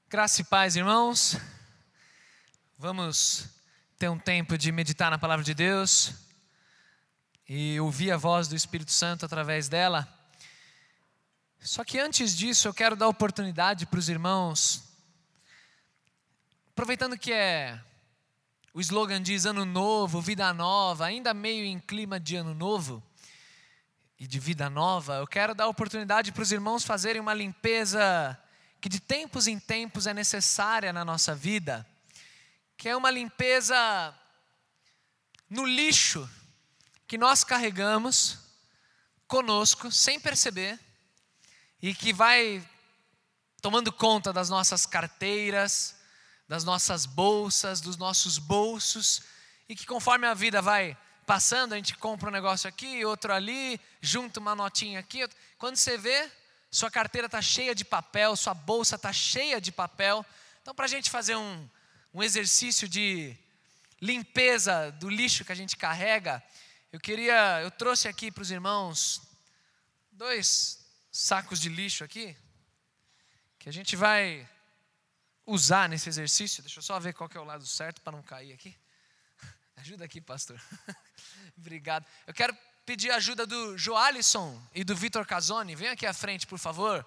Graça e paz, irmãos. Vamos ter um tempo de meditar na palavra de Deus e ouvir a voz do Espírito Santo através dela. Só que antes disso, eu quero dar oportunidade para os irmãos, aproveitando que o slogan diz Ano Novo, Vida Nova, ainda meio em clima de Ano Novo e de Vida Nova, eu quero dar oportunidade para os irmãos fazerem uma limpeza que de tempos em tempos é necessária na nossa vida, que é uma limpeza no lixo que nós carregamos conosco, sem perceber, e que vai tomando conta das nossas carteiras, das nossas bolsas, dos nossos bolsos, e que conforme a vida vai passando, a gente compra um negócio aqui, outro ali, junta uma notinha aqui, quando você vê, sua carteira está cheia de papel, sua bolsa está cheia de papel. Então, para a gente fazer um exercício de limpeza do lixo que a gente carrega, eu trouxe aqui para os irmãos 2 sacos de lixo aqui, que a gente vai usar nesse exercício. Deixa eu só ver qual que é o lado certo para não cair aqui. Ajuda aqui, pastor. Obrigado. Eu quero pedir a ajuda do Joalisson e do Vitor Casoni. Venham aqui à frente, por favor.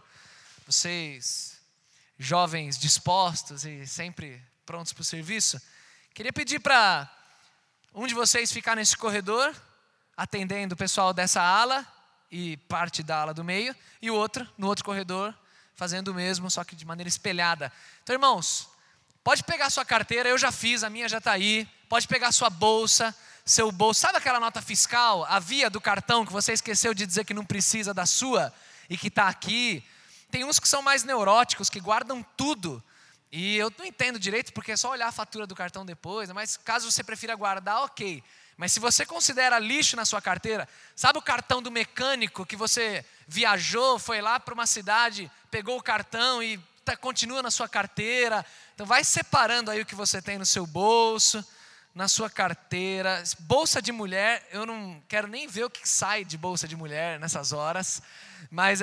Vocês, jovens dispostos e sempre prontos para o serviço. Queria pedir para um de vocês ficar nesse corredor, atendendo o pessoal dessa ala e parte da ala do meio, e o outro, no outro corredor, fazendo o mesmo, só que de maneira espelhada. Então, irmãos, pode pegar sua carteira, eu já fiz, a minha já está aí. Pode pegar sua bolsa, seu bolso. Sabe aquela nota fiscal, a via do cartão que você esqueceu de dizer que não precisa da sua e que está aqui? Tem uns que são mais neuróticos, que guardam tudo. E eu não entendo direito, porque é só olhar a fatura do cartão depois. Mas caso você prefira guardar, ok. Mas se você considera lixo na sua carteira, sabe o cartão do mecânico que você viajou, foi lá para uma cidade, pegou o cartão e continua na sua carteira? Então vai separando aí o que você tem no seu bolso, na sua carteira. Bolsa de mulher, eu não quero nem ver o que sai de bolsa de mulher nessas horas. Mas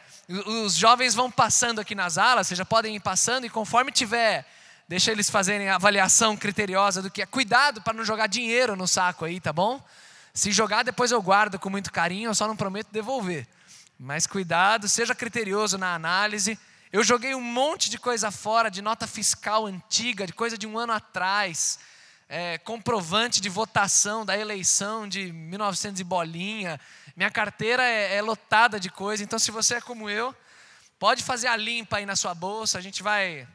os jovens vão passando aqui nas alas, vocês já podem ir passando, e conforme tiver, deixa eles fazerem a avaliação criteriosa do que é. Cuidado para não jogar dinheiro no saco aí, tá bom? Se jogar, depois eu guardo com muito carinho, eu só não prometo devolver. Mas cuidado, seja criterioso na análise. Eu joguei um monte de coisa fora, de nota fiscal antiga, de coisa de um ano atrás, comprovante de votação da eleição de 1900 e bolinha. Minha carteira é lotada de coisa. Então, se você é como eu, pode fazer a limpa aí na sua bolsa. A gente vai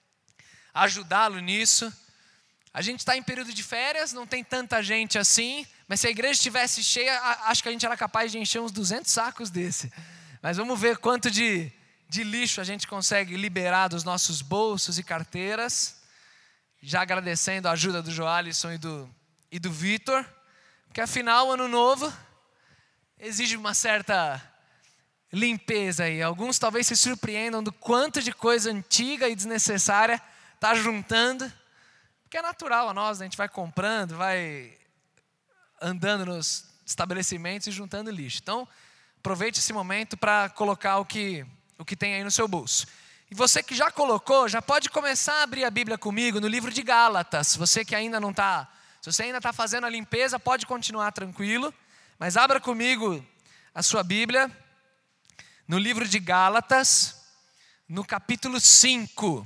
ajudá-lo nisso. A gente está em período de férias, não tem tanta gente assim, mas se a igreja estivesse cheia, acho que a gente era capaz de encher uns 200 sacos desse. Mas vamos ver quanto de lixo a gente consegue liberar dos nossos bolsos e carteiras. Já agradecendo a ajuda do Joalisson e do Vitor, porque afinal, Ano Novo exige uma certa limpeza aí. Alguns talvez se surpreendam do quanto de coisa antiga e desnecessária está juntando, porque é natural a nós, né? A gente vai comprando, vai andando nos estabelecimentos e juntando lixo. Então, aproveite esse momento para colocar o que tem aí no seu bolso. E você que já colocou, já pode começar a abrir a Bíblia comigo no livro de Gálatas. Você que ainda não está, se você ainda está fazendo a limpeza, pode continuar tranquilo. Mas abra comigo a sua Bíblia no livro de Gálatas, no capítulo 5.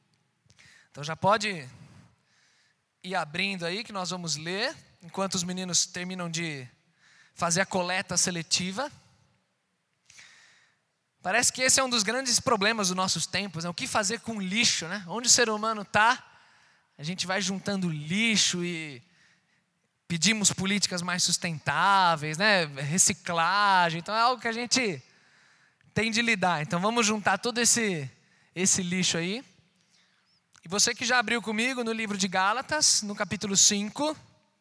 Então já pode ir abrindo aí que nós vamos ler, enquanto os meninos terminam de fazer a coleta seletiva. Parece que esse é um dos grandes problemas dos nossos tempos, né? O que fazer com lixo, né? Onde o ser humano está, a gente vai juntando lixo e pedimos políticas mais sustentáveis, né? Reciclagem. Então é algo que a gente tem de lidar. Então vamos juntar todo esse lixo aí. E você que já abriu comigo no livro de Gálatas, no capítulo 5,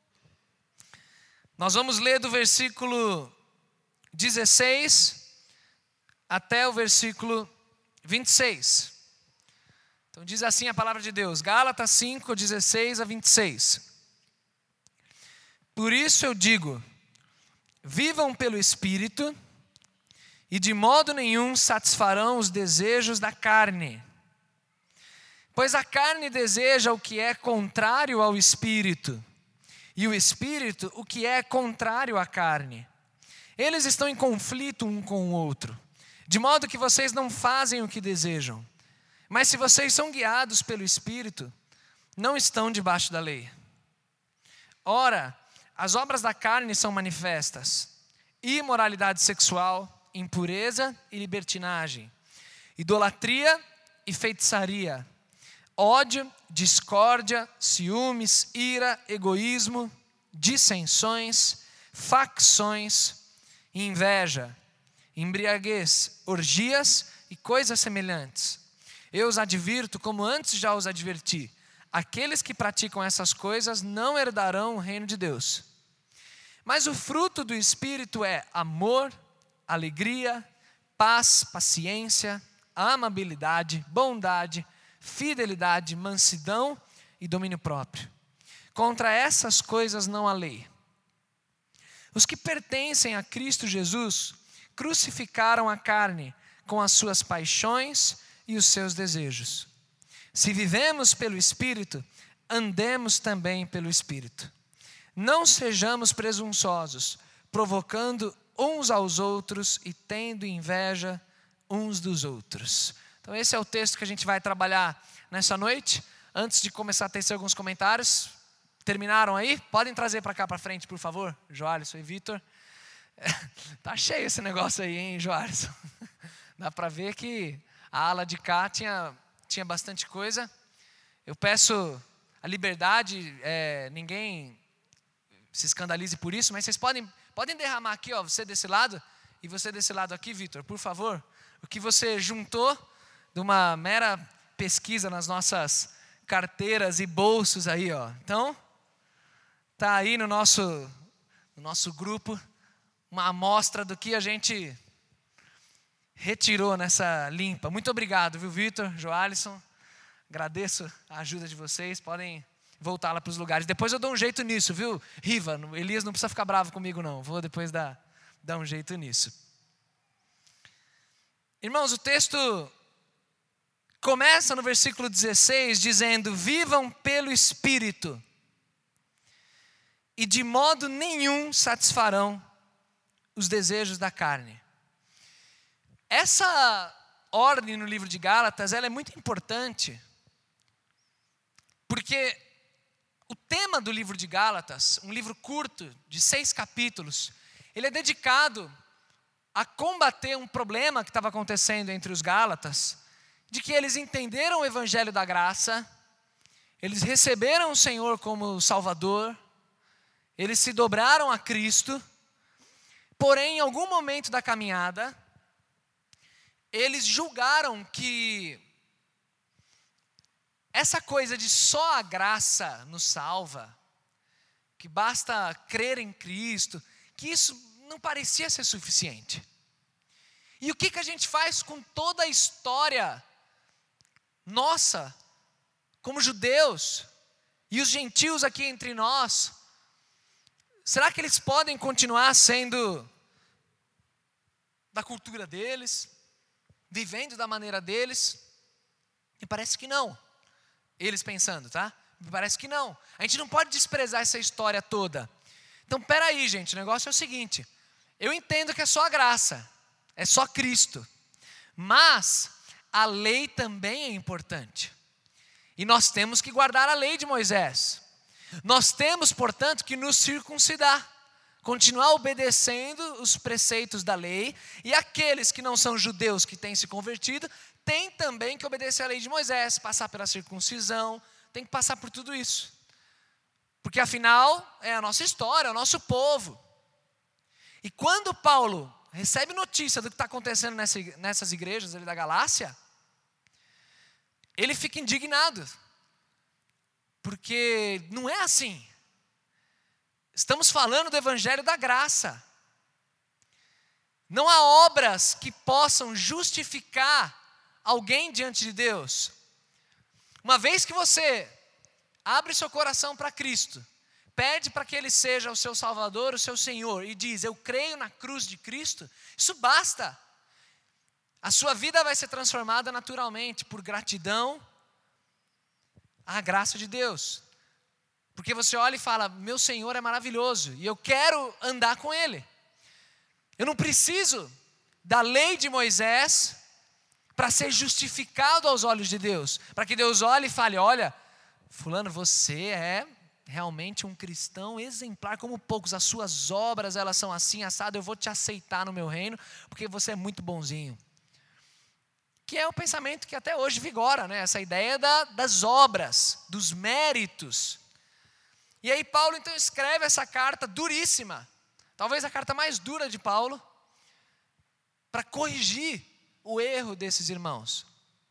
nós vamos ler do versículo 16 até o versículo 26. Então diz assim a palavra de Deus, Gálatas 5, 16 a 26. Por isso eu digo, vivam pelo Espírito, e de modo nenhum satisfarão os desejos da carne. Pois a carne deseja o que é contrário ao espírito, e o espírito o que é contrário à carne. Eles estão em conflito um com o outro, de modo que vocês não fazem o que desejam. Mas se vocês são guiados pelo espírito, não estão debaixo da lei. Ora, as obras da carne são manifestas: imoralidade sexual, impureza e libertinagem, idolatria e feitiçaria, ódio, discórdia, ciúmes, ira, egoísmo, dissensões, facções, inveja, embriaguez, orgias e coisas semelhantes. Eu os advirto, como antes já os adverti: aqueles que praticam essas coisas não herdarão o reino de Deus. Mas o fruto do Espírito é amor, alegria, paz, paciência, amabilidade, bondade, fidelidade, mansidão e domínio próprio. Contra essas coisas não há lei. Os que pertencem a Cristo Jesus crucificaram a carne com as suas paixões e os seus desejos. Se vivemos pelo Espírito, andemos também pelo Espírito. Não sejamos presunçosos, provocando uns aos outros e tendo inveja uns dos outros. Então esse é o texto que a gente vai trabalhar nessa noite. Antes de começar a tecer alguns comentários, terminaram aí? Podem trazer para cá para frente, por favor, Joalisson e Vitor. Tá cheio esse negócio aí, hein, Joalisson? Dá para ver que a ala de cá tinha bastante coisa. Eu peço a liberdade, ninguém se escandalize por isso, mas vocês podem derramar aqui, ó, você desse lado e você desse lado aqui, Vitor, por favor. O que você juntou de uma mera pesquisa nas nossas carteiras e bolsos aí, ó. Então, tá aí no nosso grupo uma amostra do que a gente retirou nessa limpa. Muito obrigado, viu, Vitor, Joalisson. Agradeço a ajuda de vocês. Podem voltar lá para os lugares. Depois eu dou um jeito nisso, viu, Riva? Elias não precisa ficar bravo comigo, não. Vou depois dar um jeito nisso. Irmãos, o texto começa no versículo 16 dizendo: vivam pelo Espírito, e de modo nenhum satisfarão os desejos da carne. Essa ordem no livro de Gálatas, ela é muito importante, porque o tema do livro de Gálatas, um livro curto, de 6 capítulos, ele é dedicado a combater um problema que estava acontecendo entre os Gálatas, de que eles entenderam o evangelho da graça, eles receberam o Senhor como Salvador, eles se dobraram a Cristo, porém, em algum momento da caminhada, eles julgaram que essa coisa de só a graça nos salva, que basta crer em Cristo, que isso não parecia ser suficiente. E o que a gente faz com toda a história nossa, como judeus, e os gentios aqui entre nós? Será que eles podem continuar sendo da cultura deles, vivendo da maneira deles? Me parece que não. Eles pensando, tá? Me parece que não. A gente não pode desprezar essa história toda. Então, peraí, gente, o negócio é o seguinte: eu entendo que é só a graça, é só Cristo, mas a lei também é importante. E nós temos que guardar a lei de Moisés. Nós temos, portanto, que nos circuncidar, continuar obedecendo os preceitos da lei, e aqueles que não são judeus que têm se convertido, têm também que obedecer a lei de Moisés, passar pela circuncisão, tem que passar por tudo isso. Porque afinal é a nossa história, é o nosso povo. E quando Paulo recebe notícia do que está acontecendo nessas igrejas ali da Galácia, ele fica indignado. Porque não é assim. Estamos falando do evangelho da graça. Não há obras que possam justificar alguém diante de Deus. Uma vez que você abre seu coração para Cristo, pede para que Ele seja o seu Salvador, o seu Senhor, e diz: eu creio na cruz de Cristo, isso basta. A sua vida vai ser transformada naturalmente por gratidão, à graça de Deus. Porque você olha e fala, meu Senhor é maravilhoso e eu quero andar com Ele. Eu não preciso da lei de Moisés para ser justificado aos olhos de Deus. Para que Deus olhe e fale, olha, fulano, você é realmente um cristão exemplar como poucos. As suas obras, elas são assim, assado, eu vou te aceitar no meu reino, porque você é muito bonzinho. Que é um pensamento que até hoje vigora, né? Essa ideia das obras, dos méritos. E aí Paulo então escreve essa carta duríssima, talvez a carta mais dura de Paulo, para corrigir o erro desses irmãos.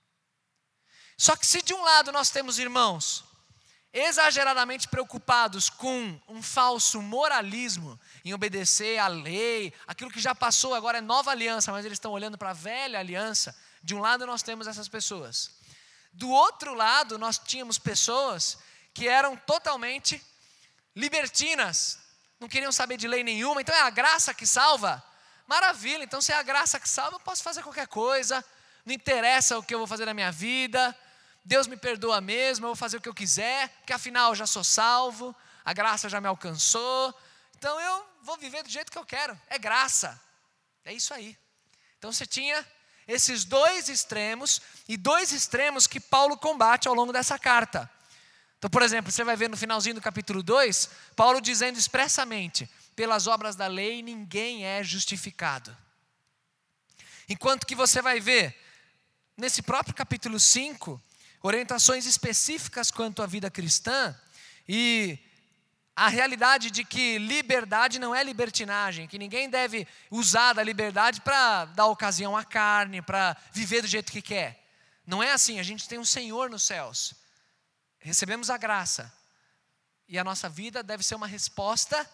Só que se de um lado nós temos irmãos exageradamente preocupados com um falso moralismo, em obedecer à lei, aquilo que já passou, agora é nova aliança, mas eles estão olhando para a velha aliança, de um lado nós temos essas pessoas. Do outro lado nós tínhamos pessoas que eram totalmente libertinas, não queriam saber de lei nenhuma, então é a graça que salva? Maravilha, então se é a graça que salva, eu posso fazer qualquer coisa, não interessa o que eu vou fazer na minha vida, Deus me perdoa mesmo, eu vou fazer o que eu quiser, porque afinal eu já sou salvo, a graça já me alcançou, então eu vou viver do jeito que eu quero, é graça, é isso aí. Então você tinha esses dois extremos, e dois extremos que Paulo combate ao longo dessa carta. Então, por exemplo, você vai ver no finalzinho do capítulo 2, Paulo dizendo expressamente, pelas obras da lei ninguém é justificado. Enquanto que você vai ver, nesse próprio capítulo 5, orientações específicas quanto à vida cristã, e a realidade de que liberdade não é libertinagem, que ninguém deve usar da liberdade para dar ocasião à carne, para viver do jeito que quer. Não é assim, a gente tem um Senhor nos céus. Recebemos a graça. E a nossa vida deve ser uma resposta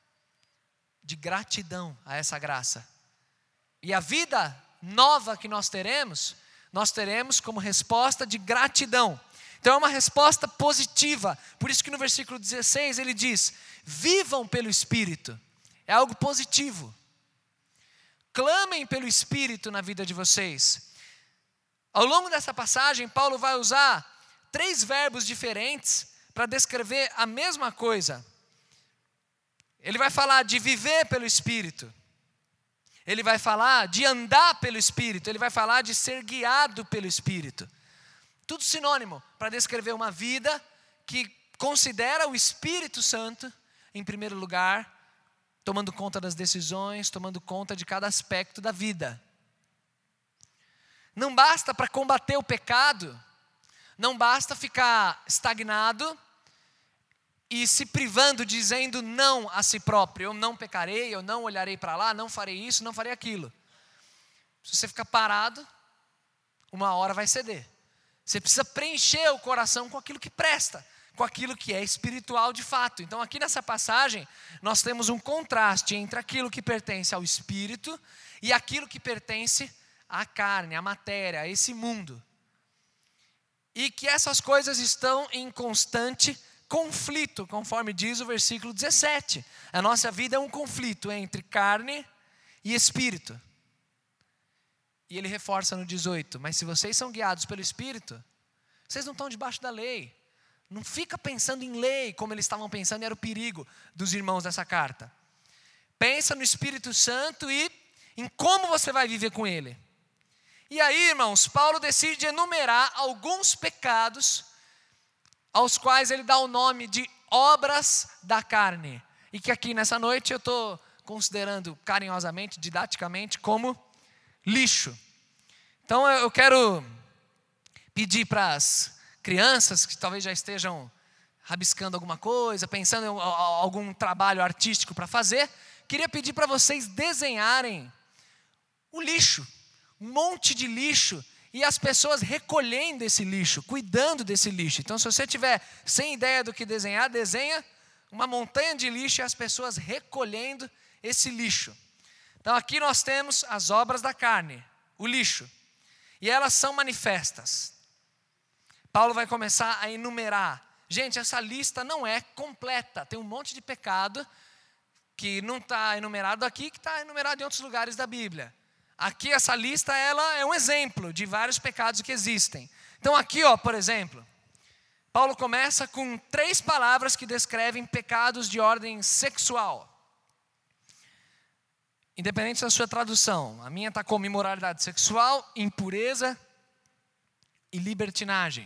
de gratidão a essa graça. E a vida nova que nós teremos como resposta de gratidão. Então é uma resposta positiva. Por isso que no versículo 16 ele diz, vivam pelo Espírito. É algo positivo. Clamem pelo Espírito na vida de vocês. Ao longo dessa passagem, Paulo vai usar 3 verbos diferentes para descrever a mesma coisa. Ele vai falar de viver pelo Espírito. Ele vai falar de andar pelo Espírito. Ele vai falar de ser guiado pelo Espírito. Tudo sinônimo para descrever uma vida que considera o Espírito Santo, em primeiro lugar, tomando conta das decisões, tomando conta de cada aspecto da vida. Não basta para combater o pecado, não basta ficar estagnado e se privando, dizendo não a si próprio. Eu não pecarei, eu não olharei para lá, não farei isso, não farei aquilo. Se você ficar parado, uma hora vai ceder. Você precisa preencher o coração com aquilo que presta, com aquilo que é espiritual de fato. Então aqui nessa passagem, nós temos um contraste entre aquilo que pertence ao Espírito e aquilo que pertence à carne, à matéria, a esse mundo. E que essas coisas estão em constante conflito, conforme diz o versículo 17. A nossa vida é um conflito entre carne e espírito. E ele reforça no 18, mas se vocês são guiados pelo Espírito, vocês não estão debaixo da lei. Não fica pensando em lei, como eles estavam pensando, e era o perigo dos irmãos dessa carta. Pensa no Espírito Santo e em como você vai viver com ele. E aí, irmãos, Paulo decide enumerar alguns pecados aos quais ele dá o nome de obras da carne. E que aqui nessa noite eu estou considerando carinhosamente, didaticamente, como lixo. Então eu quero pedir para as crianças que talvez já estejam rabiscando alguma coisa, pensando em algum trabalho artístico para fazer, queria pedir para vocês desenharem o lixo, um monte de lixo, e as pessoas recolhendo esse lixo, cuidando desse lixo. Então se você tiver sem ideia do que desenhar, desenha uma montanha de lixo e as pessoas recolhendo esse lixo. Então aqui nós temos as obras da carne, o lixo, e elas são manifestas. Paulo vai começar a enumerar. Gente, essa lista não é completa, tem um monte de pecado que não está enumerado aqui, que está enumerado em outros lugares da Bíblia. Aqui essa lista ela é um exemplo de vários pecados que existem. Então aqui, por exemplo, Paulo começa com 3 palavras que descrevem pecados de ordem sexual. Independente da sua tradução, a minha está como imoralidade sexual, impureza e libertinagem.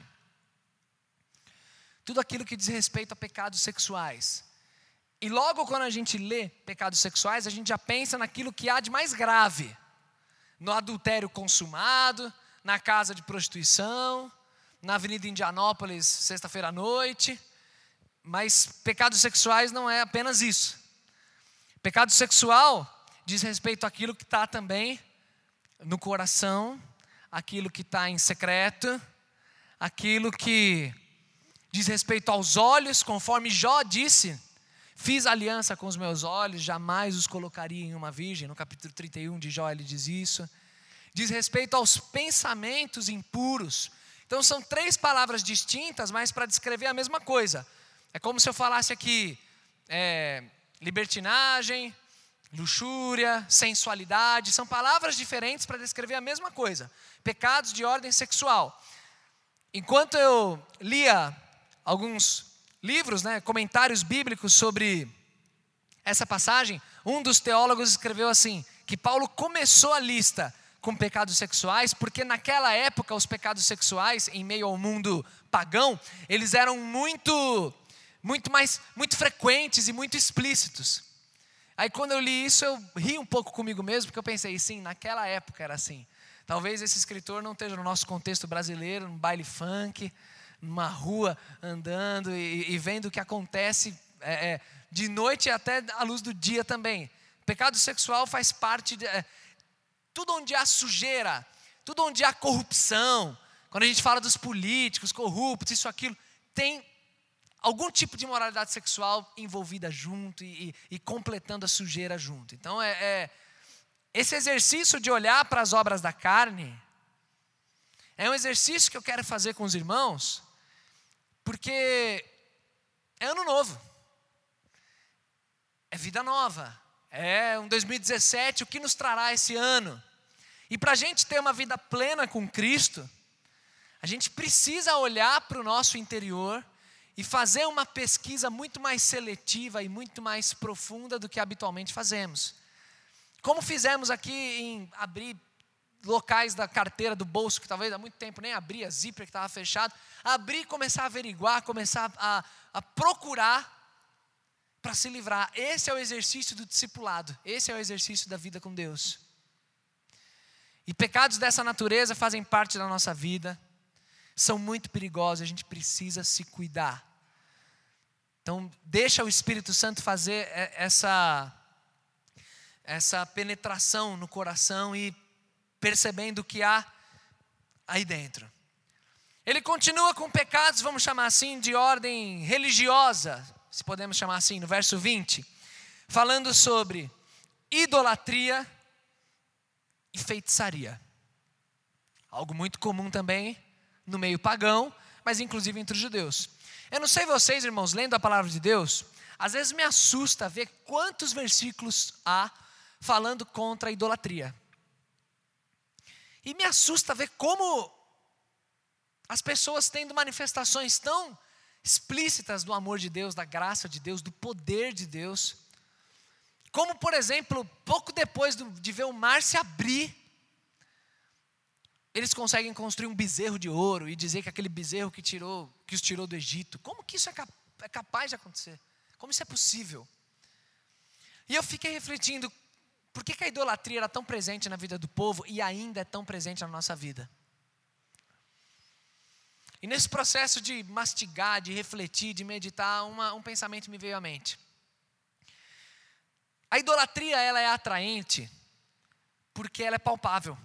Tudo aquilo que diz respeito a pecados sexuais. E logo quando a gente lê pecados sexuais, a gente já pensa naquilo que há de mais grave. No adultério consumado, na casa de prostituição, na Avenida Indianópolis, sexta-feira à noite. Mas pecados sexuais não é apenas isso. Pecado sexual diz respeito àquilo que está também no coração, aquilo que está em secreto, aquilo que diz respeito aos olhos, conforme Jó disse: fiz aliança com os meus olhos, jamais os colocaria em uma virgem. No capítulo 31 de Jó ele diz isso. Diz respeito aos pensamentos impuros. Então são 3 palavras distintas, mas para descrever a mesma coisa. É como se eu falasse aqui libertinagem, luxúria, sensualidade. São palavras diferentes para descrever a mesma coisa. Pecados de ordem sexual. Enquanto eu lia alguns livros, comentários bíblicos sobre essa passagem, um dos teólogos escreveu assim, que Paulo começou a lista com pecados sexuais, porque naquela época os pecados sexuais, em meio ao mundo pagão, eles eram muito frequentes e muito explícitos. Aí quando eu li isso, eu ri um pouco comigo mesmo, porque eu pensei, sim, naquela época era assim. Talvez esse escritor não esteja no nosso contexto brasileiro, num baile funk, numa rua andando e vendo o que acontece de noite e até à luz do dia também. Pecado sexual faz parte de tudo onde há sujeira, tudo onde há corrupção. Quando a gente fala dos políticos corruptos, isso, aquilo, tem algum tipo de imoralidade sexual envolvida junto e completando a sujeira junto. Então esse exercício de olhar para as obras da carne é um exercício que eu quero fazer com os irmãos, porque é ano novo, é vida nova, é um 2017, o que nos trará esse ano? E para a gente ter uma vida plena com Cristo, a gente precisa olhar para o nosso interior e fazer uma pesquisa muito mais seletiva e muito mais profunda do que habitualmente fazemos. Como fizemos aqui em abrir locais da carteira, do bolso, que talvez há muito tempo nem abria, zíper que estava fechado, abrir e começar a averiguar, começar a procurar para se livrar. Esse é o exercício do discipulado, esse é o exercício da vida com Deus. E pecados dessa natureza fazem parte da nossa vida, são muito perigosos, a gente precisa se cuidar. Então deixa o Espírito Santo fazer essa penetração no coração e percebendo o que há aí dentro. Ele continua com pecados, vamos chamar assim, de ordem religiosa, se podemos chamar assim, no verso 20, falando sobre idolatria e feitiçaria. Algo muito comum também no meio pagão, mas inclusive entre os judeus. Eu não sei vocês, irmãos, lendo a palavra de Deus, às vezes me assusta ver quantos versículos há falando contra a idolatria. E me assusta ver como as pessoas tendo manifestações tão explícitas do amor de Deus, da graça de Deus, do poder de Deus. Como, por exemplo, pouco depois de ver o mar se abrir, eles conseguem construir um bezerro de ouro e dizer que aquele bezerro que os tirou do Egito. Como que isso é capaz de acontecer? Como isso é possível? E eu fiquei refletindo, por que a idolatria era tão presente na vida do povo e ainda é tão presente na nossa vida? E nesse processo de mastigar, de refletir, de meditar, um pensamento me veio à mente. A idolatria, ela é atraente porque ela é palpável.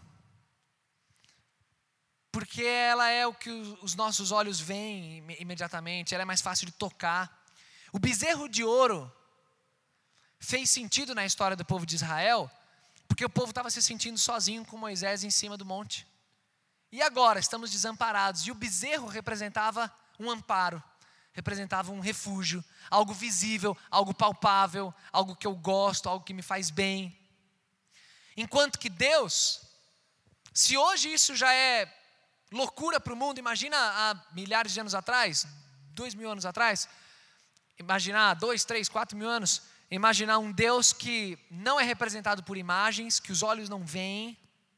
Porque ela é o que os nossos olhos veem imediatamente, ela é mais fácil de tocar. O bezerro de ouro fez sentido na história do povo de Israel, porque o povo estava se sentindo sozinho com Moisés em cima do monte. E agora estamos desamparados, e o bezerro representava um amparo, representava um refúgio, algo visível, algo palpável, algo que eu gosto, algo que me faz bem. Enquanto que Deus, se hoje isso já é loucura para o mundo, imagina há milhares de anos atrás, 2.000 anos atrás, imaginar 2, 3, 4.000 anos, imaginar um Deus que não é representado por imagens, que os olhos não veem,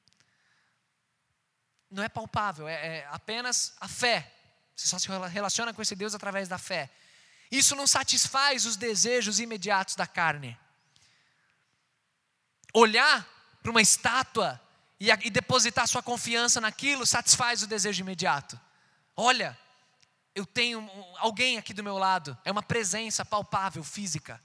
não é palpável, é apenas a fé. Você só se relaciona com esse Deus através da fé. Isso não satisfaz os desejos imediatos da carne. Olhar para uma estátua e depositar sua confiança naquilo satisfaz o desejo imediato. Olha, eu tenho alguém aqui do meu lado, é uma presença palpável, física.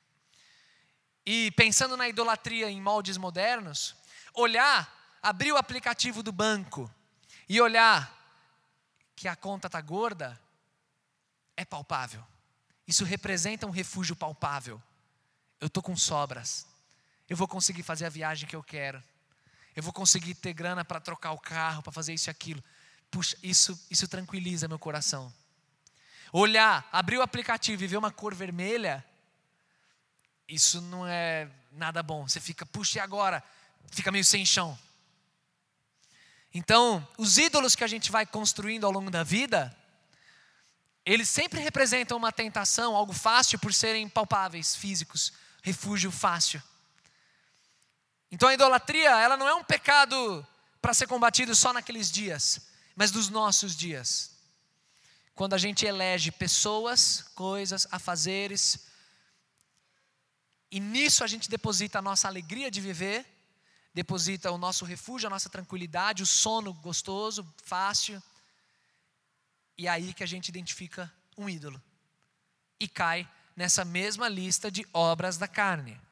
E pensando na idolatria em moldes modernos, abrir o aplicativo do banco e olhar que a conta está gorda, é palpável. Isso representa um refúgio palpável. Eu estou com sobras. Eu vou conseguir fazer a viagem que eu quero. Eu vou conseguir ter grana para trocar o carro, para fazer isso e aquilo. Puxa, isso tranquiliza meu coração. Abrir o aplicativo e ver uma cor vermelha, isso não é nada bom. Você fica, puxa, e agora? Fica meio sem chão. Então, os ídolos que a gente vai construindo ao longo da vida, eles sempre representam uma tentação, algo fácil por serem palpáveis, físicos, refúgio fácil. Então a idolatria, ela não é um pecado para ser combatido só naqueles dias, mas dos nossos dias. Quando a gente elege pessoas, coisas, afazeres, e nisso a gente deposita a nossa alegria de viver, deposita o nosso refúgio, a nossa tranquilidade, o sono gostoso, fácil. E é aí que a gente identifica um ídolo. E cai nessa mesma lista de obras da carne.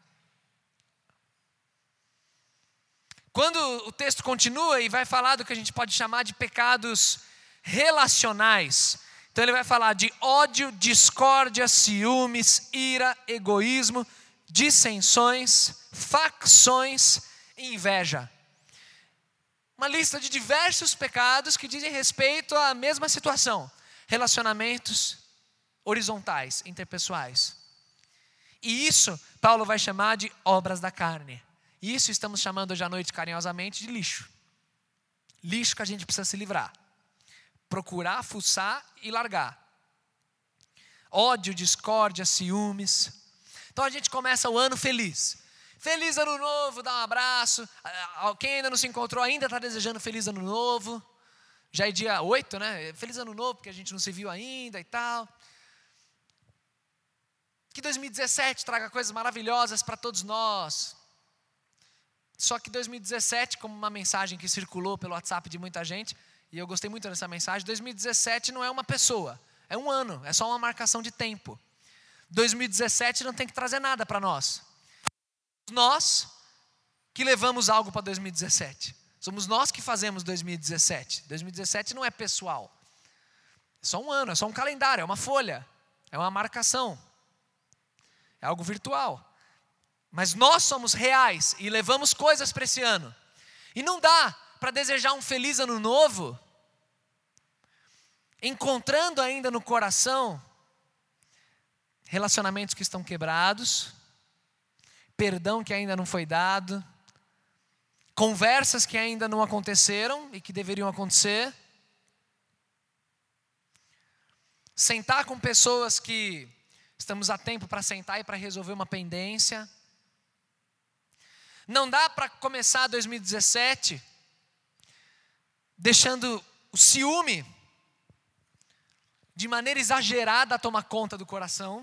Quando o texto continua e vai falar do que a gente pode chamar de pecados relacionais. Então ele vai falar de ódio, discórdia, ciúmes, ira, egoísmo, dissensões, facções e inveja. Uma lista de diversos pecados que dizem respeito à mesma situação. Relacionamentos horizontais, interpessoais. E isso Paulo vai chamar de obras da carne. E isso estamos chamando hoje à noite carinhosamente de lixo. Lixo que a gente precisa se livrar. Procurar, fuçar e largar. Ódio, discórdia, ciúmes. Então a gente começa o ano feliz. Feliz ano novo, dá um abraço. Quem ainda não se encontrou ainda está desejando feliz ano novo. Já é dia 8, né? Feliz ano novo, porque a gente não se viu ainda e tal. Que 2017 traga coisas maravilhosas para todos nós. Só que 2017, como uma mensagem que circulou pelo WhatsApp de muita gente, e eu gostei muito dessa mensagem, 2017 não é uma pessoa, é um ano, é só uma marcação de tempo. 2017 não tem que trazer nada para nós. Nós que levamos algo para 2017. Somos nós que fazemos 2017. 2017 não é pessoal. É só um ano, é só um calendário, é uma folha, é uma marcação. É algo virtual. Mas nós somos reais e levamos coisas para esse ano. E não dá para desejar um feliz ano novo, encontrando ainda no coração relacionamentos que estão quebrados, perdão que ainda não foi dado, conversas que ainda não aconteceram e que deveriam acontecer, sentar com pessoas que estamos a tempo para sentar e para resolver uma pendência. Não dá para começar 2017 deixando o ciúme de maneira exagerada tomar conta do coração.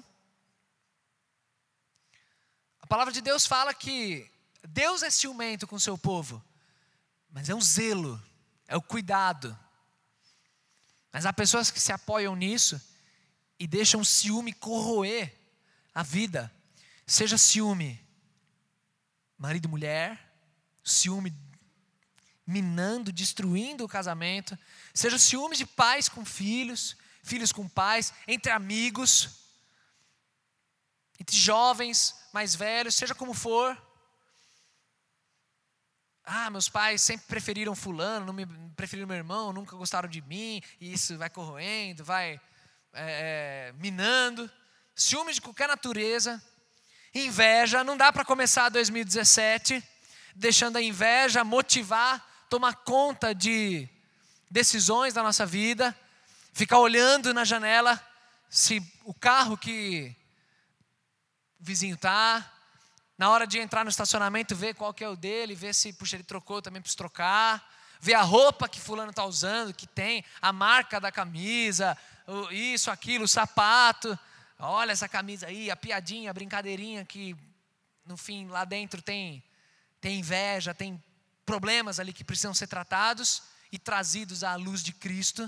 A palavra de Deus fala que Deus é ciumento com o seu povo, mas é um zelo, é o cuidado. Mas há pessoas que se apoiam nisso e deixam o ciúme corroer a vida. Seja ciúme marido e mulher, ciúme minando, destruindo o casamento, seja ciúmes de pais com filhos, filhos com pais, entre amigos, entre jovens, mais velhos, seja como for. Meus pais sempre preferiram fulano, preferiram meu irmão, nunca gostaram de mim, e isso vai corroendo, vai minando. Ciúmes de qualquer natureza. Inveja, não dá para começar 2017 deixando a inveja motivar, tomar conta de decisões da nossa vida, ficar olhando na janela se o carro que o vizinho tá, na hora de entrar no estacionamento, ver qual que é o dele, ver se, puxa, ele trocou, eu também preciso trocar, ver a roupa que fulano está usando, que tem, a marca da camisa, isso, aquilo, o sapato, olha essa camisa aí, a piadinha, a brincadeirinha que, no fim, lá dentro tem inveja, tem problemas ali que precisam ser tratados e trazidos à luz de Cristo.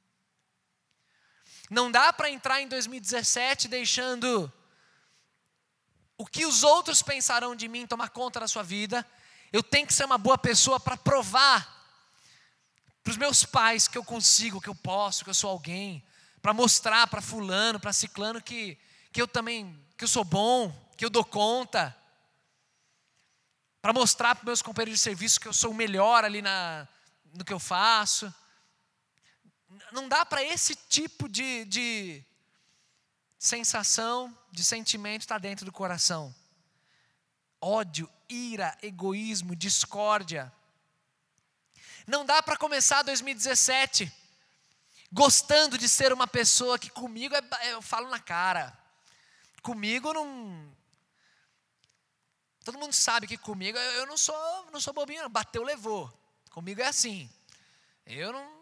Não dá para entrar em 2017 deixando o que os outros pensarão de mim tomar conta da sua vida. Eu tenho que ser uma boa pessoa para provar para os meus pais que eu consigo, que eu posso, que eu sou alguém. Para mostrar para fulano, para ciclano que eu também, que eu sou bom, que eu dou conta. Para mostrar para os meus companheiros de serviço que eu sou o melhor ali no que eu faço. Não dá para esse tipo de sensação, de sentimento estar dentro do coração. Ódio, ira, egoísmo, discórdia. Não dá para começar 2017 gostando de ser uma pessoa que comigo eu falo na cara. Comigo não... Todo mundo sabe que comigo eu não sou bobinho, não. Bateu, levou. Comigo é assim. Eu não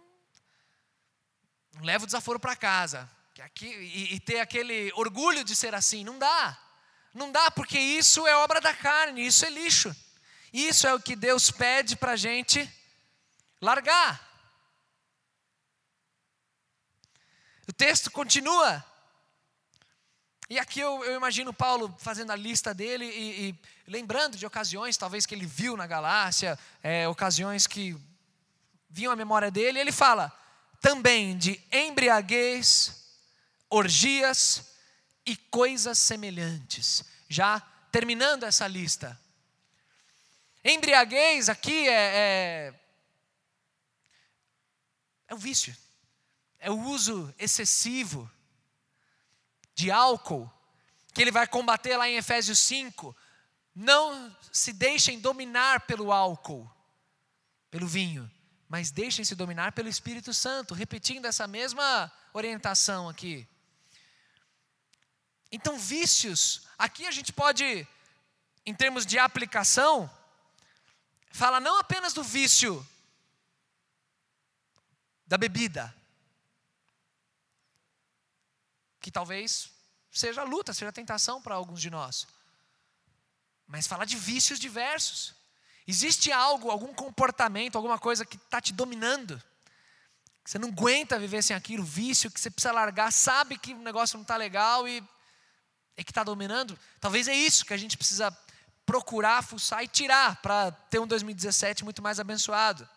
levo desaforo para casa. E ter aquele orgulho de ser assim, não dá. Não dá, porque isso é obra da carne, isso é lixo. Isso é o que Deus pede para a gente largar. O texto continua. E aqui eu imagino Paulo fazendo a lista dele e lembrando de ocasiões, talvez que ele viu na Galácia, ocasiões que vinham à memória dele. Ele fala também de embriaguez, orgias e coisas semelhantes. Já terminando essa lista. Embriaguez aqui é o vício. É o uso excessivo de álcool, que ele vai combater lá em Efésios 5. Não se deixem dominar pelo álcool, pelo vinho, mas deixem-se dominar pelo Espírito Santo, repetindo essa mesma orientação aqui. Então, vícios, aqui a gente pode, em termos de aplicação, falar não apenas do vício da bebida, que talvez seja luta, seja tentação para alguns de nós. Mas falar de vícios diversos. Existe algo, algum comportamento, alguma coisa que está te dominando. Que você não aguenta viver sem aquilo, vício, que você precisa largar, sabe que o negócio não está legal e que está dominando. Talvez é isso que a gente precisa procurar, fuçar e tirar para ter um 2017 muito mais abençoado.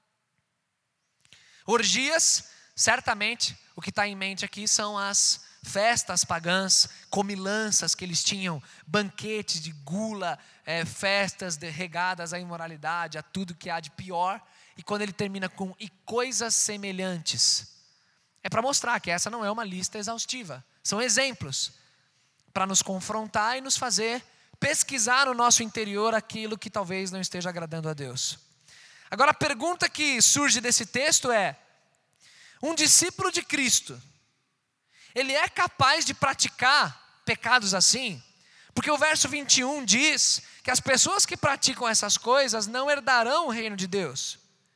Orgias, certamente, o que está em mente aqui são as festas pagãs, comilanças que eles tinham, banquetes de gula, festas regadas à imoralidade, a tudo que há de pior. E quando ele termina com e coisas semelhantes, é para mostrar que essa não é uma lista exaustiva. São exemplos para nos confrontar e nos fazer pesquisar no nosso interior aquilo que talvez não esteja agradando a Deus. Agora a pergunta que surge desse texto é: um discípulo de Cristo, ele é capaz de praticar pecados assim? Porque o verso 21 diz que as pessoas que praticam essas coisas não herdarão o reino de Deus.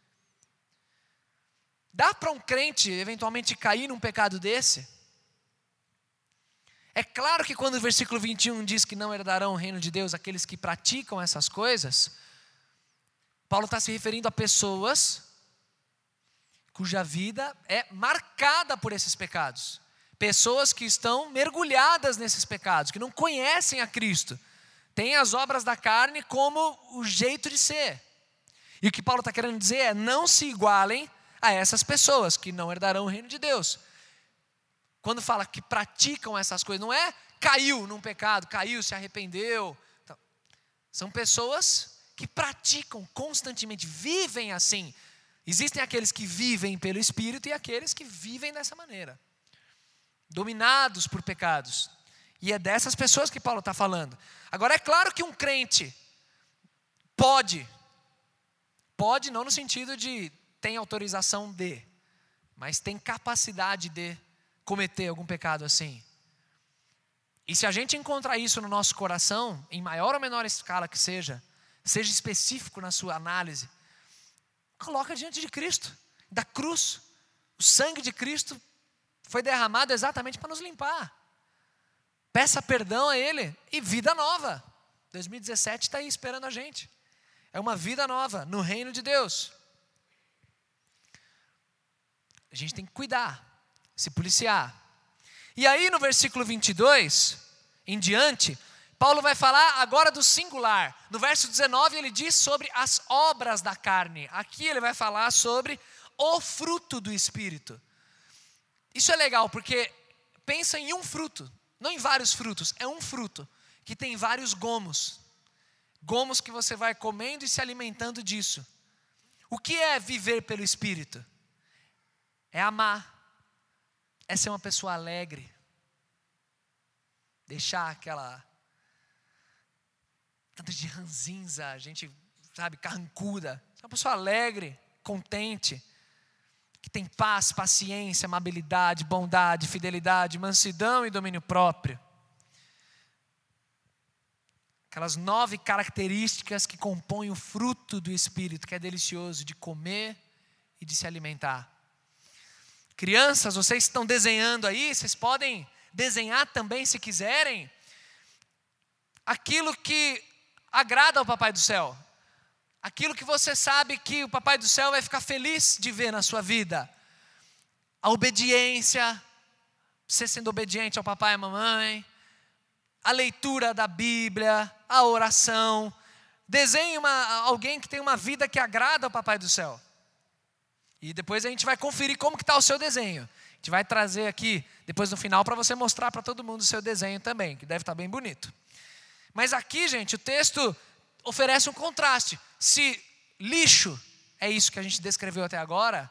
Dá para um crente eventualmente cair num pecado desse? É claro que quando o versículo 21 diz que não herdarão o reino de Deus aqueles que praticam essas coisas, Paulo está se referindo a pessoas cuja vida é marcada por esses pecados. Pessoas que estão mergulhadas nesses pecados, que não conhecem a Cristo. Têm as obras da carne como o jeito de ser. E o que Paulo está querendo dizer é: não se igualem a essas pessoas que não herdarão o reino de Deus. Quando fala que praticam essas coisas, não é caiu num pecado, caiu, se arrependeu. São pessoas que praticam constantemente, vivem assim. Existem aqueles que vivem pelo Espírito e aqueles que vivem dessa maneira, dominados por pecados. E é dessas pessoas que Paulo está falando. Agora é claro que um crente pode não no sentido de tem autorização de, mas tem capacidade de cometer algum pecado assim. E se a gente encontrar isso no nosso coração, em maior ou menor escala que seja específico na sua análise, coloca diante de Cristo, da cruz. O sangue de Cristo foi derramado exatamente para nos limpar. Peça perdão a Ele e vida nova. 2017 está aí esperando a gente. É uma vida nova no reino de Deus. A gente tem que cuidar, se policiar. E aí no versículo 22, em diante, Paulo vai falar agora do singular. No verso 19 ele diz sobre as obras da carne. Aqui ele vai falar sobre o fruto do Espírito. Isso é legal porque pensa em um fruto, não em vários frutos, é um fruto que tem vários gomos. Gomos que você vai comendo e se alimentando disso. O que é viver pelo Espírito? É amar. É ser uma pessoa alegre. Deixar aquela tanta de ranzinza, gente, sabe, carrancuda. É uma pessoa alegre, contente, que tem paz, paciência, amabilidade, bondade, fidelidade, mansidão e domínio próprio. Aquelas 9 características que compõem o fruto do Espírito, que é delicioso de comer e de se alimentar. Crianças, vocês estão desenhando aí, vocês podem desenhar também, se quiserem, aquilo que agrada ao Papai do Céu. Aquilo que você sabe que o Papai do Céu vai ficar feliz de ver na sua vida. A obediência, você sendo obediente ao papai e à mamãe, a leitura da Bíblia, a oração. Desenhe alguém que tem uma vida que agrada ao Papai do Céu. E depois a gente vai conferir como que está o seu desenho. A gente vai trazer aqui, depois no final, para você mostrar para todo mundo o seu desenho também, que deve estar bem bonito. Mas aqui, gente, o texto oferece um contraste. Se lixo é isso que a gente descreveu até agora,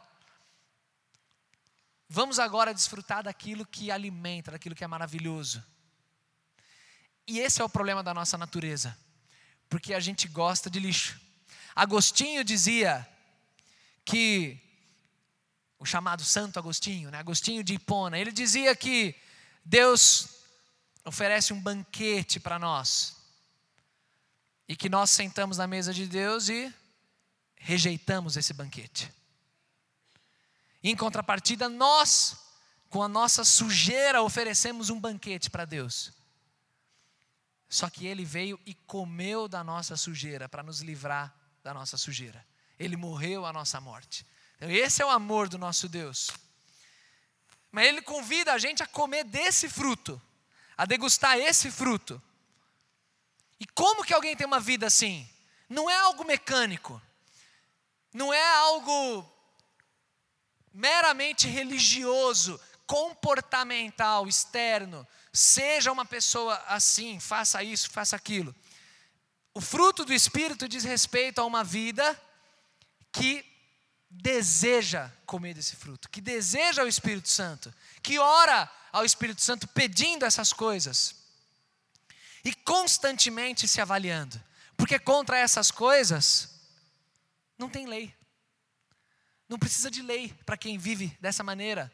vamos agora desfrutar daquilo que alimenta, daquilo que é maravilhoso. E esse é o problema da nossa natureza, porque a gente gosta de lixo. Agostinho dizia que, o chamado Santo Agostinho, né? Agostinho de Hipona, ele dizia que Deus oferece um banquete para nós, e que nós sentamos na mesa de Deus e rejeitamos esse banquete. Em contrapartida, nós, com a nossa sujeira, oferecemos um banquete para Deus. Só que Ele veio e comeu da nossa sujeira para nos livrar da nossa sujeira. Ele morreu a nossa morte. Então, esse é o amor do nosso Deus. Mas Ele convida a gente a comer desse fruto, a degustar esse fruto. E como que alguém tem uma vida assim? Não é algo mecânico. Não é algo meramente religioso, comportamental, externo. Seja uma pessoa assim, faça isso, faça aquilo. O fruto do Espírito diz respeito a uma vida que deseja comer desse fruto, que deseja o Espírito Santo, que ora ao Espírito Santo pedindo essas coisas e constantemente se avaliando, porque contra essas coisas não tem lei, não precisa de lei para quem vive dessa maneira.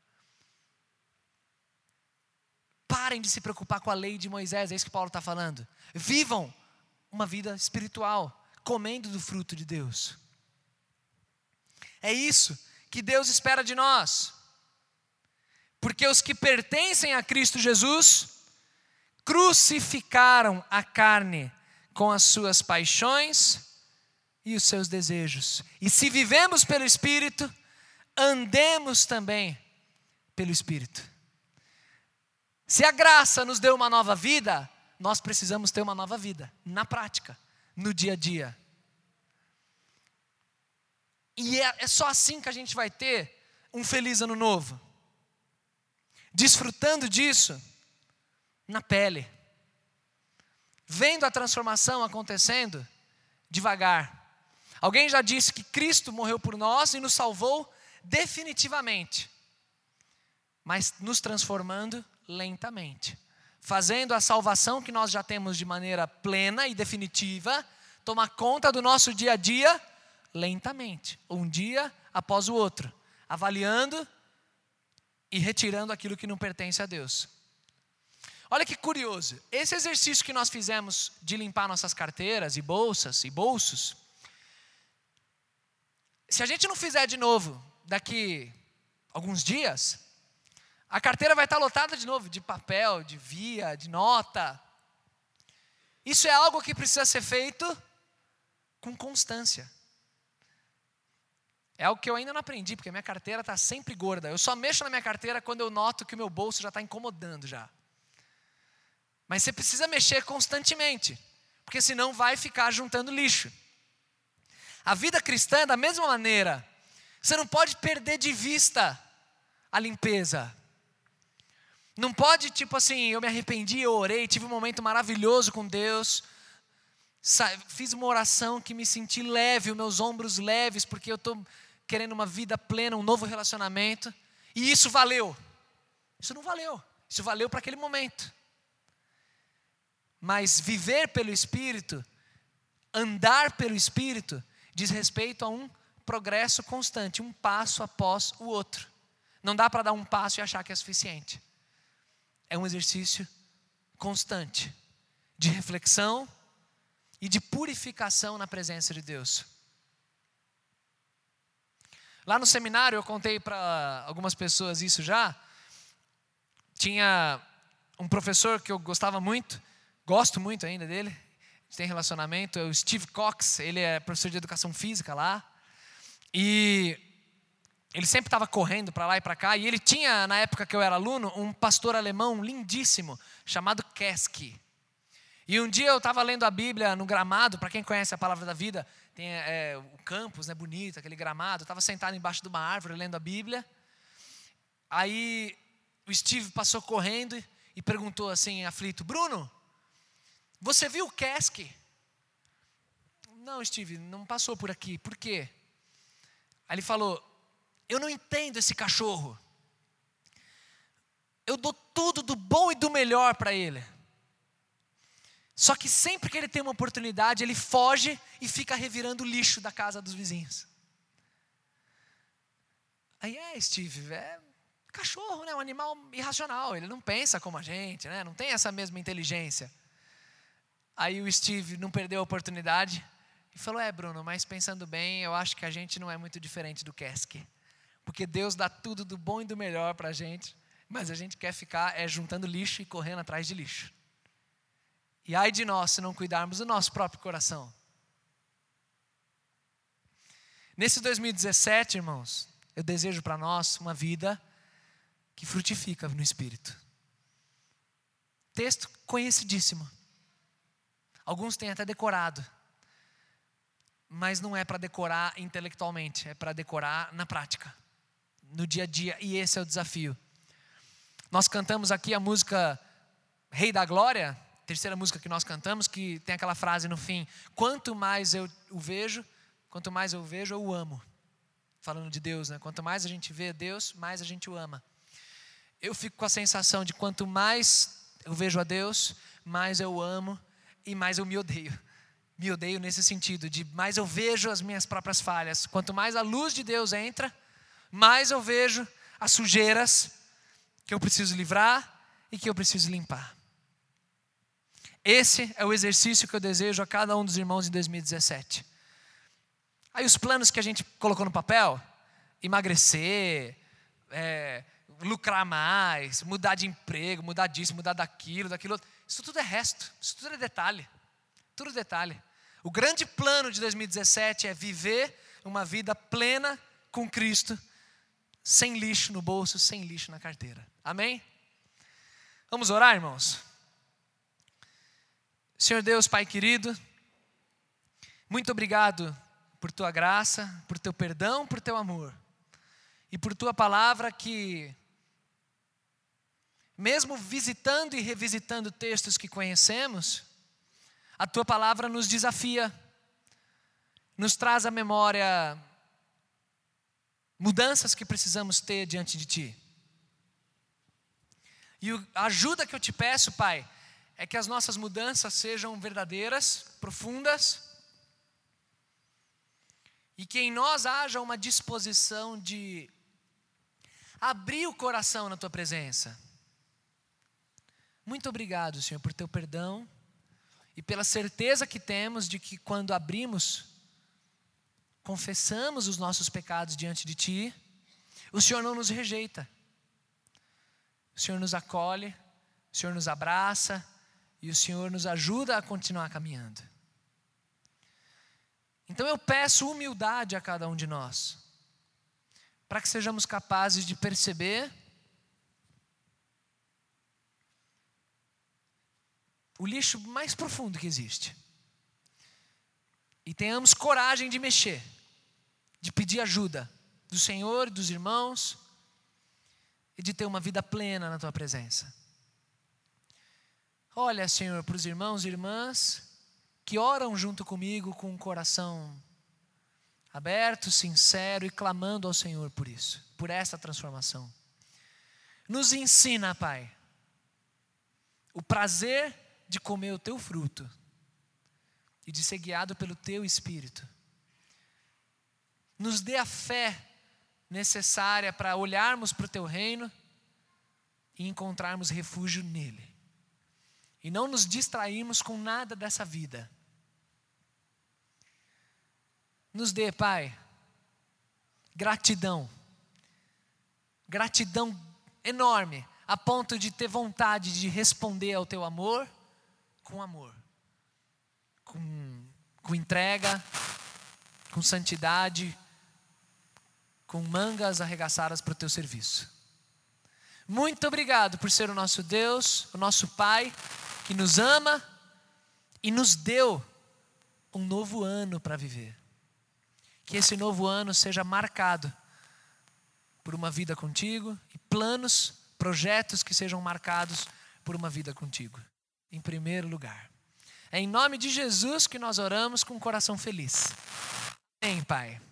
Parem de se preocupar com a lei de Moisés, é isso que Paulo está falando. Vivam uma vida espiritual, comendo do fruto de Deus. É isso que Deus espera de nós. Porque os que pertencem a Cristo Jesus crucificaram a carne com as suas paixões e os seus desejos. E se vivemos pelo Espírito, andemos também pelo Espírito. Se a graça nos deu uma nova vida, nós precisamos ter uma nova vida, na prática, no dia a dia. E é só assim que a gente vai ter um feliz ano novo. Desfrutando disso na pele. Vendo a transformação acontecendo devagar. Alguém já disse que Cristo morreu por nós e nos salvou definitivamente. Mas nos transformando lentamente. Fazendo a salvação que nós já temos de maneira plena e definitiva, tomar conta do nosso dia a dia lentamente, um dia após o outro, avaliando e retirando aquilo que não pertence a Deus. Olha que curioso, esse exercício que nós fizemos de limpar nossas carteiras e bolsas e bolsos, se a gente não fizer de novo daqui alguns dias, a carteira vai estar lotada de novo de papel, de via, de nota. Isso é algo que precisa ser feito com constância. É algo que eu ainda não aprendi, porque minha carteira está sempre gorda. Eu só mexo na minha carteira quando eu noto que o meu bolso já está incomodando já. Mas você precisa mexer constantemente, porque senão vai ficar juntando lixo. A vida cristã é da mesma maneira. Você não pode perder de vista a limpeza. Não pode, tipo assim, eu me arrependi, eu orei, tive um momento maravilhoso com Deus. Fiz uma oração que me senti leve, os meus ombros leves, porque eu estou querendo uma vida plena, um novo relacionamento. E isso valeu. Isso não valeu. Isso valeu para aquele momento. Mas viver pelo Espírito, andar pelo Espírito, diz respeito a um progresso constante, um passo após o outro. Não dá para dar um passo e achar que é suficiente. É um exercício constante de reflexão e de purificação na presença de Deus. Lá no seminário eu contei para algumas pessoas isso já. Tinha um professor que eu gostava muito, gosto muito ainda dele, a gente tem relacionamento, é o Steve Cox, ele é professor de educação física lá. E ele sempre estava correndo para lá e para cá, e ele tinha, na época que eu era aluno, um pastor alemão lindíssimo, chamado Keski. E um dia eu estava lendo a Bíblia no gramado, para quem conhece a Palavra da Vida, tem o campus, né, bonito, aquele gramado. Eu estava sentado embaixo de uma árvore lendo a Bíblia. Aí o Steve passou correndo e perguntou assim, aflito, Bruno, você viu o Keski? Não, Steve, não passou por aqui. Por quê? Aí ele falou, eu não entendo esse cachorro. Eu dou tudo do bom e do melhor para ele. Só que sempre que ele tem uma oportunidade, ele foge e fica revirando o lixo da casa dos vizinhos. Aí Steve, é cachorro, né? Um animal irracional. Ele não pensa como a gente, né? Não tem essa mesma inteligência. Aí o Steve não perdeu a oportunidade e falou, Bruno, mas pensando bem, eu acho que a gente não é muito diferente do Keski. Porque Deus dá tudo do bom e do melhor para a gente, mas a gente quer ficar juntando lixo e correndo atrás de lixo. E ai de nós se não cuidarmos do nosso próprio coração. Nesse 2017, irmãos, eu desejo para nós uma vida que frutifica no Espírito. Texto conhecidíssimo. Alguns têm até decorado. Mas não é para decorar intelectualmente, é para decorar na prática, no dia a dia, e esse é o desafio. Nós cantamos aqui a música Rei da Glória, terceira música que nós cantamos, que tem aquela frase no fim, quanto mais eu o vejo, eu o amo. Falando de Deus, né? Quanto mais a gente vê Deus, mais a gente o ama. Eu fico com a sensação de quanto mais eu vejo a Deus, mais eu o amo e mais eu me odeio. Me odeio nesse sentido, de mais eu vejo as minhas próprias falhas. Quanto mais a luz de Deus entra, mais eu vejo as sujeiras que eu preciso livrar e que eu preciso limpar. Esse é o exercício que eu desejo a cada um dos irmãos em 2017. Aí os planos que a gente colocou no papel, emagrecer, lucrar mais, mudar de emprego, mudar disso, mudar daquilo outro, isso tudo é resto, isso tudo é detalhe, tudo detalhe. O grande plano de 2017 é viver uma vida plena com Cristo, sem lixo no bolso, sem lixo na carteira. Amém? Vamos orar, irmãos? Senhor Deus, Pai querido, muito obrigado por Tua graça, por Teu perdão, por Teu amor. E por Tua palavra que, mesmo visitando e revisitando textos que conhecemos, a Tua palavra nos desafia, nos traz à memória mudanças que precisamos ter diante de Ti. E a ajuda que eu Te peço, Pai, é que as nossas mudanças sejam verdadeiras, profundas, e que em nós haja uma disposição de abrir o coração na tua presença. Muito obrigado, Senhor, por teu perdão e pela certeza que temos de que quando abrimos, confessamos os nossos pecados diante de Ti, o Senhor não nos rejeita. O Senhor nos acolhe, o Senhor nos abraça e o Senhor nos ajuda a continuar caminhando. Então eu peço humildade a cada um de nós, para que sejamos capazes de perceber o lixo mais profundo que existe. E tenhamos coragem de mexer, de pedir ajuda do Senhor e dos irmãos, e de ter uma vida plena na Tua presença. Olha, Senhor, para os irmãos e irmãs que oram junto comigo com um coração aberto, sincero e clamando ao Senhor por isso, por essa transformação. Nos ensina, Pai, o prazer de comer o Teu fruto e de ser guiado pelo Teu Espírito. Nos dê a fé necessária para olharmos para o Teu reino e encontrarmos refúgio nele. E não nos distrairmos com nada dessa vida. Nos dê, Pai, gratidão. Gratidão enorme, a ponto de ter vontade de responder ao Teu amor, com entrega, com santidade, com mangas arregaçadas para o Teu serviço. Muito obrigado por ser o nosso Deus, o nosso Pai, que nos ama e nos deu um novo ano para viver. Que esse novo ano seja marcado por uma vida contigo e planos, projetos que sejam marcados por uma vida contigo, em primeiro lugar. É em nome de Jesus que nós oramos com um coração feliz. Amém, Pai.